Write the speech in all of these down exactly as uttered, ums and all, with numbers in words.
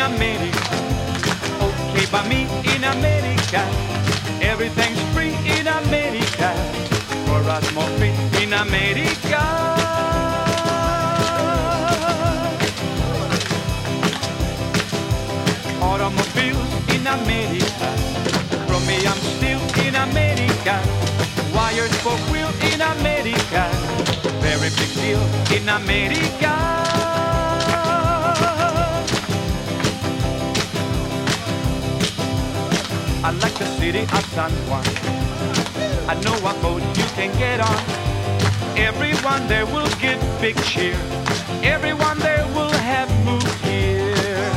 America. Okay, by me in America. Everything's free in America. For us more free in America. Automobiles in America. Chromium steel in America. Wires for wheel in America. Very big deal in America. I like the city of San Juan. I know what boat you can get on. Everyone there will give big cheer. Everyone there will have moved here.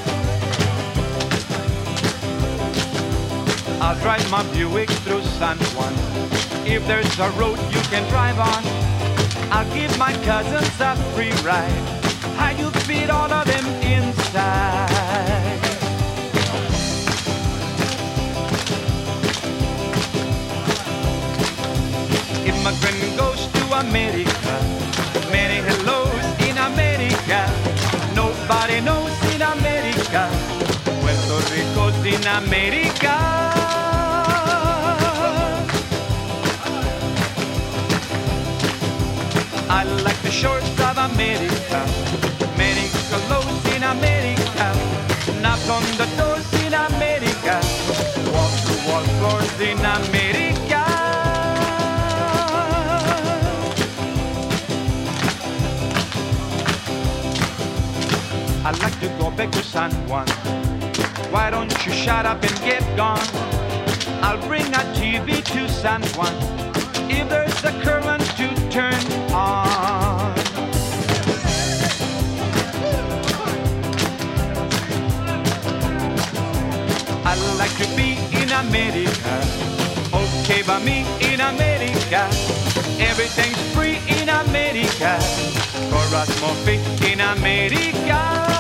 I'll drive my Buick through San Juan. If there's a road you can drive on, I'll give my cousins a free ride. How you fit all of them inside? Immigrant goes to America. Many hellos in America. Nobody knows in America. Puerto Rico's in America. I like the shores of America. Many clothes in America. Knock on the doors in America. Walk through wall floors in America. I like to go back to San Juan. Why don't you shut up and get gone? I'll bring a T V to San Juan. If there's a current to turn on. I like to be in America. Okay, by me in America. Everything's free in America. For us more free in America.